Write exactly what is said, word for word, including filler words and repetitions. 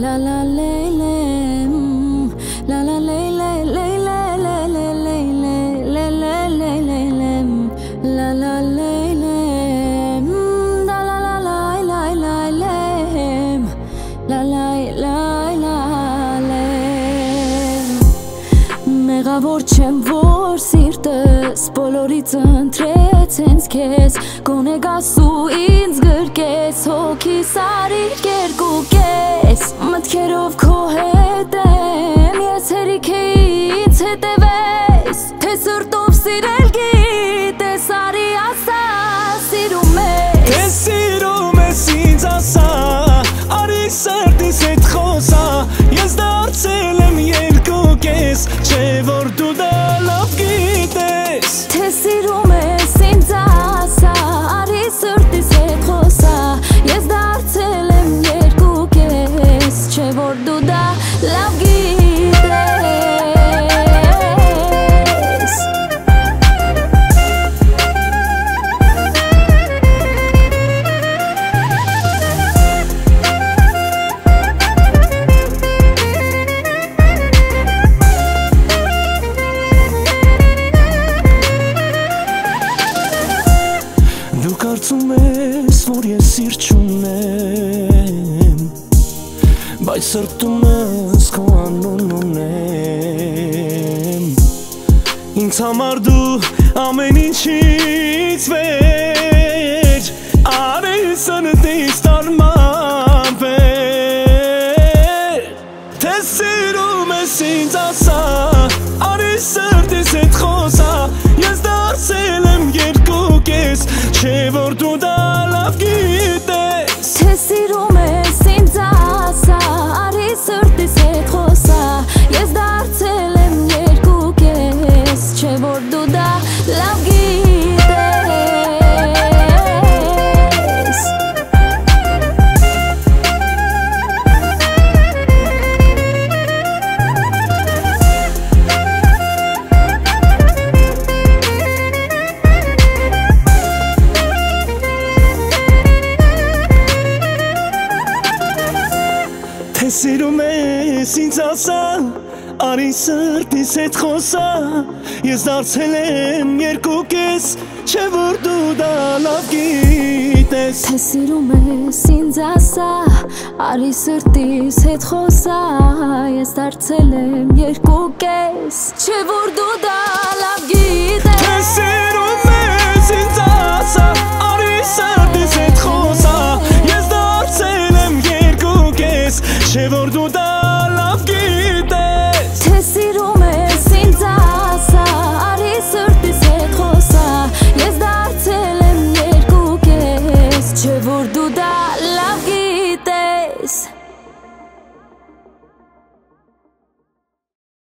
La la lay lay, la la lay lay lay lay lay lay lay lay lay lay lay, la la lay lay, la la la lay lay lay lay, la lay lay lay. Մեղավոր չեմ որ սիրտս բոլորից ընտրեց հենց քեզ, գոնե գասու ինձ գրկես, հոգիս արիր երկու կես, մտքերով քո հետ եմ, ես հերիք էի ինձ հետևես, թե սրտով սիրել գիտես, արի ասա սիրում ես, թե սիրում ես ինձ ասա, արի սրտիս հետ խոսա, ես դարձել եմ երկու կես, չէ որ դու դա լավ գիտես, թե սիրում ես ինձ ասա, արի սրտիս հետ խոսա, ես դարձել եմ երկու կես, չէ որ դու դա լավ գիտես. Դու կարծում ես, որ ես սիրտ չունեմ, բայց սրտումս քո անունն ունեմ, ինձ համար դու ամեն ինչից վեր, արի սրտիս տարմապեր, թե սիրում ես ինձ ասա, արի սրտիս հետ խոսա, ես դարձել եմ երկու կես, չէ որ դու դա լավ գիտես, թե սիրում ես ինձ ասա, արի սրտիս հետ խոսա, ես դարձել եմ երկու կես, չէ որ դու դա լավ գիտես. Թե սիրում ես ինձ ասա, արի սրտիս հետ խոսա, ես դարձել եմ երկու կես, չէ որ դու դա լավ գիտես, թե սիրում ես ինձ ասա, արի սրտիս հետ խոսա, ես դարձել եմ երկու կես, չէ որ դու դա լավ գիտես, թե սիրում ես ինձ ասա, արի սրտիս հետ խոսա, ես դարձել եմ երկու կես, չէ որ դու դա լավ գիտես, թե սիրում ես ինձ ասա, արի սրտիս հետ խոսա, ես դարձել եմ երկու կես, չէ որ դու դա լավ գիտես.